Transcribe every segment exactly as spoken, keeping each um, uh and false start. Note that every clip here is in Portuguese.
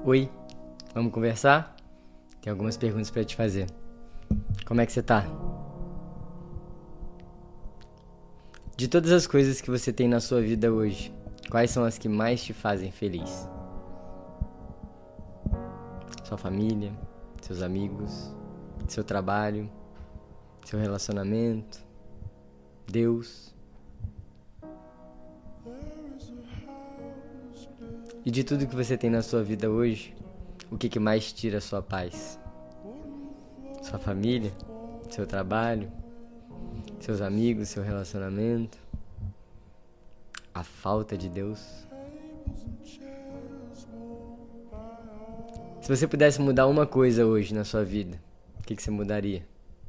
Oi, vamos conversar? Tem algumas perguntas pra te fazer. Como é que você tá? De todas as coisas que você tem na sua vida hoje, quais são as que mais te fazem feliz? Sua família, seus amigos, seu trabalho, seu relacionamento, Deus. E de tudo que você tem na sua vida hoje, o que que mais tira a sua paz? Sua família, seu trabalho, seus amigos, seu relacionamento, a falta de Deus. Se você pudesse mudar uma coisa hoje na sua vida, o que que você mudaria?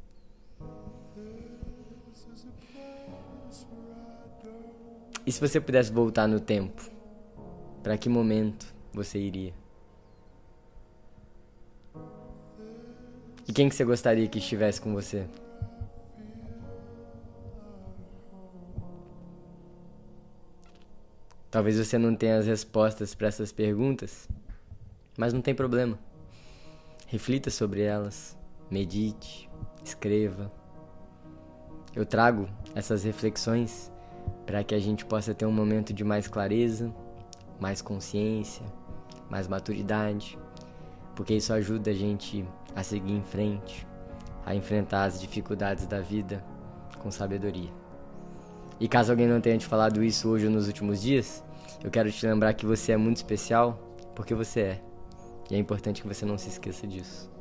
E se você pudesse voltar no tempo, para que momento você iria? E quem que você gostaria que estivesse com você? Talvez você não tenha as respostas para essas perguntas, mas não tem problema. Reflita sobre elas, medite, escreva. Eu trago essas reflexões para que a gente possa ter um momento de mais clareza, mais consciência, mais maturidade, porque isso ajuda a gente a seguir em frente, a enfrentar as dificuldades da vida com sabedoria. E caso alguém não tenha te falado isso hoje ou nos últimos dias, eu quero te lembrar que você é muito especial porque você é. E é importante que você não se esqueça disso.